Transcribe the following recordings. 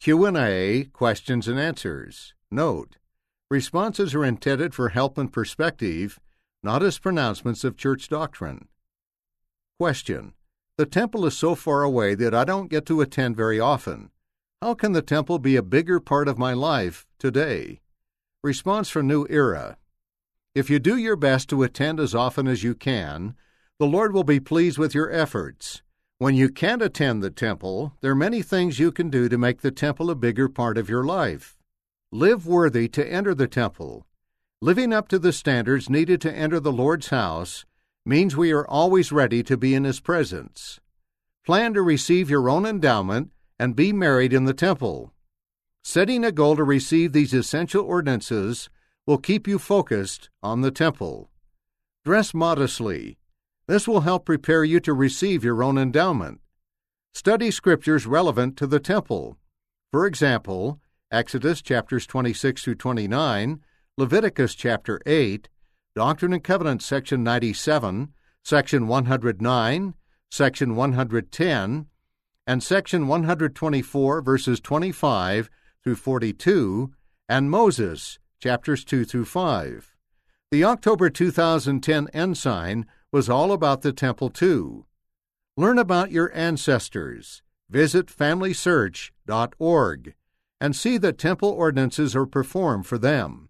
Q&A, questions and answers. Note: responses are intended for help and perspective, not as pronouncements of church doctrine. Question: the temple is so far away that I don't get to attend very often. How can the temple be a bigger part of my life today? Response from New Era: if you do your best to attend as often as you can, the Lord will be pleased with your efforts. When you can't attend the temple, there are many things you can do to make the temple a bigger part of your life. Live worthy to enter the temple. Living up to the standards needed to enter the Lord's house means we are always ready to be in His presence. Plan to receive your own endowment and be married in the temple. Setting a goal to receive these essential ordinances will keep you focused on the temple. Dress modestly. This will help prepare you to receive your own endowment. Study scriptures relevant to the temple. For example, Exodus chapters 26 through 29, Leviticus chapter 8, Doctrine and Covenants section 97, section 109, section 110, and section 124 verses 25 through 42, and Moses chapters 2 through 5. The October 2010 Ensign was all about the temple too. Learn about your ancestors. Visit FamilySearch.org and see that temple ordinances are performed for them.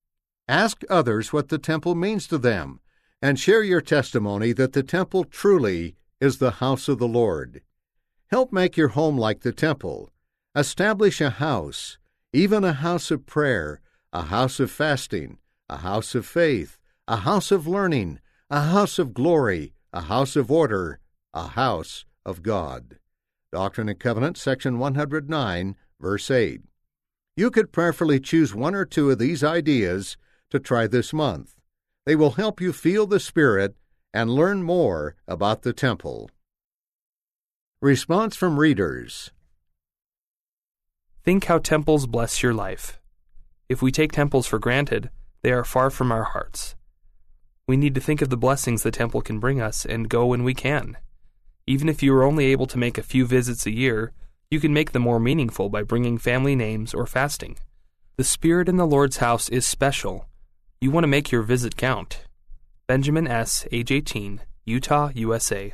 Ask others what the temple means to them and share your testimony that the temple truly is the house of the Lord. Help make your home like the temple. Establish a house, even a house of prayer, a house of fasting, a house of faith, a house of learning, a house of glory, a house of order, a house of God. Doctrine and Covenants, section 109, verse 8. You could prayerfully choose one or two of these ideas to try this month. They will help you feel the Spirit and learn more about the temple. Response from readers. Think how temples bless your life. If we take temples for granted, they are far from our hearts. We need to think of the blessings the temple can bring us and go when we can. Even if you are only able to make a few visits a year, you can make them more meaningful by bringing family names or fasting. The Spirit in the Lord's house is special. You want to make your visit count. Benjamin S., age 18, Utah, USA.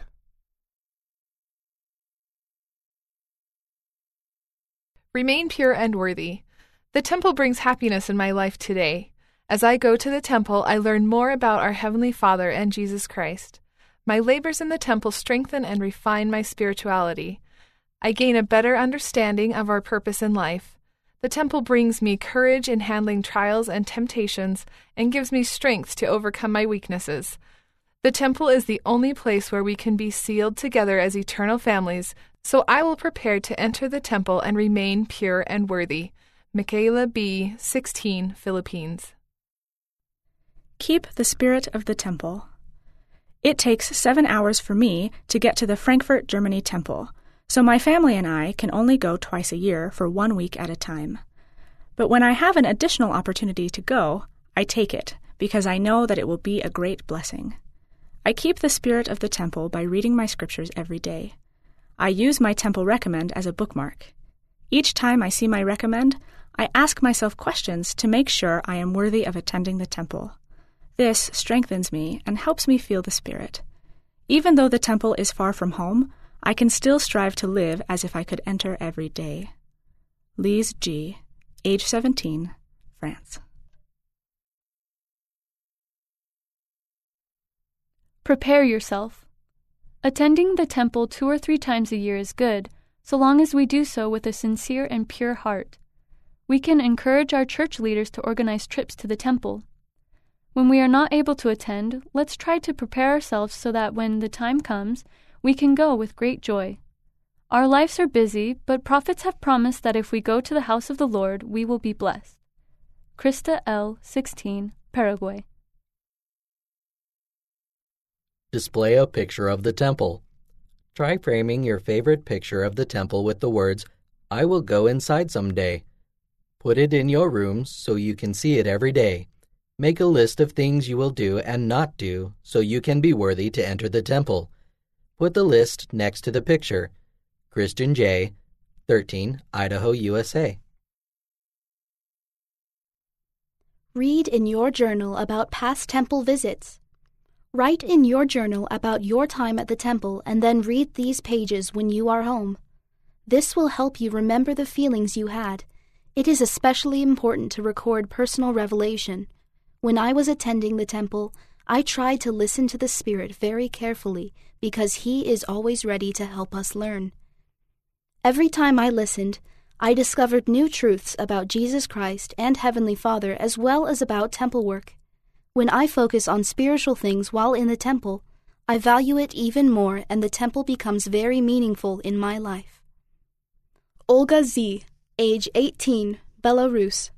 Remain pure and worthy. The temple brings happiness in my life today. As I go to the temple, I learn more about our Heavenly Father and Jesus Christ. My labors in the temple strengthen and refine my spirituality. I gain a better understanding of our purpose in life. The temple brings me courage in handling trials and temptations and gives me strength to overcome my weaknesses. The temple is the only place where we can be sealed together as eternal families, so I will prepare to enter the temple and remain pure and worthy. Michaela B., 16, Philippines. Keep the spirit of the temple. It takes 7 hours for me to get to the Frankfurt, Germany temple, so my family and I can only go twice a year for 1 week at a time. But when I have an additional opportunity to go, I take it, because I know that it will be a great blessing. I keep the spirit of the temple by reading my scriptures every day. I use my temple recommend as a bookmark. Each time I see my recommend, I ask myself questions to make sure I am worthy of attending the temple. This strengthens me and helps me feel the Spirit. Even though the temple is far from home, I can still strive to live as if I could enter every day. Lise G., age 17, France. Prepare yourself. Attending the temple 2 or 3 times a year is good, so long as we do so with a sincere and pure heart. We can encourage our church leaders to organize trips to the temple. When we are not able to attend, let's try to prepare ourselves so that when the time comes, we can go with great joy. Our lives are busy, but prophets have promised that if we go to the house of the Lord, we will be blessed. Krista L., 16, Paraguay. Display a picture of the temple. Try framing your favorite picture of the temple with the words, "I will go inside someday." Put it in your room so you can see it every day. Make a list of things you will do and not do so you can be worthy to enter the temple. Put the list next to the picture. Christian J., 13, Idaho, USA. Read in your journal about past temple visits. Write in your journal about your time at the temple and then read these pages when you are home. This will help you remember the feelings you had. It is especially important to record personal revelation. When I was attending the temple, I tried to listen to the Spirit very carefully because He is always ready to help us learn. Every time I listened, I discovered new truths about Jesus Christ and Heavenly Father as well as about temple work. When I focus on spiritual things while in the temple, I value it even more and the temple becomes very meaningful in my life. Olga Z., age 18, Belarus.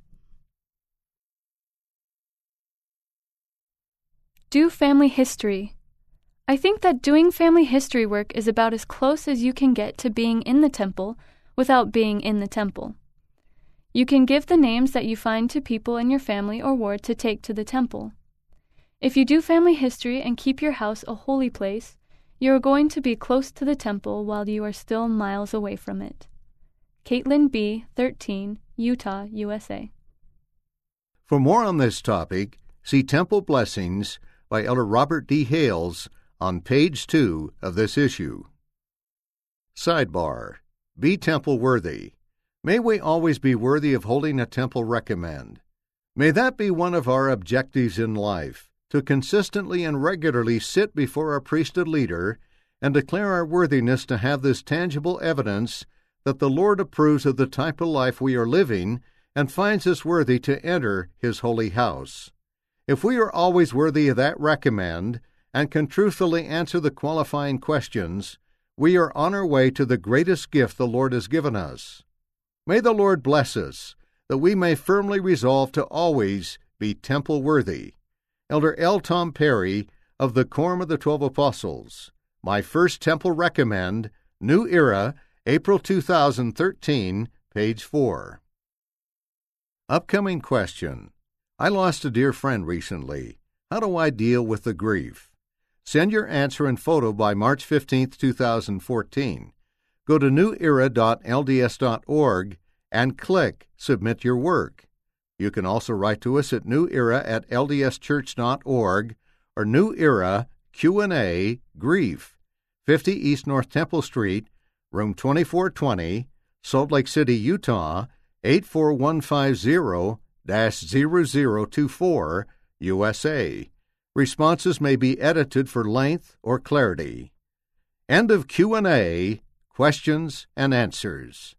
Do family history. I think that doing family history work is about as close as you can get to being in the temple without being in the temple. You can give the names that you find to people in your family or ward to take to the temple. If you do family history and keep your house a holy place, you are going to be close to the temple while you are still miles away from it. Caitlin B., 13, Utah, USA. For more on this topic, see Temple Blessings by Elder Robert D. Hales on page 2 of this issue. Sidebar: Be temple worthy. May we always be worthy of holding a temple recommend. May that be one of our objectives in life, to consistently and regularly sit before our priesthood leader and declare our worthiness to have this tangible evidence that the Lord approves of the type of life we are living and finds us worthy to enter His holy house. If we are always worthy of that recommend and can truthfully answer the qualifying questions, we are on our way to the greatest gift the Lord has given us. May the Lord bless us, that we may firmly resolve to always be temple worthy. Elder L. Tom Perry of the Quorum of the 12 Apostles. My First Temple Recommend, New Era, April 2013, page 4. Upcoming question. I lost a dear friend recently. How do I deal with the grief? Send your answer and photo by March 15, 2014. Go to newera.lds.org and click Submit Your Work. You can also write to us at newera@ldschurch.org or New Era Q&A Grief, 50 East North Temple Street, room 2420, Salt Lake City, Utah, 84150-0024, USA. Responses may be edited for length or clarity. End of Q&A, questions and answers.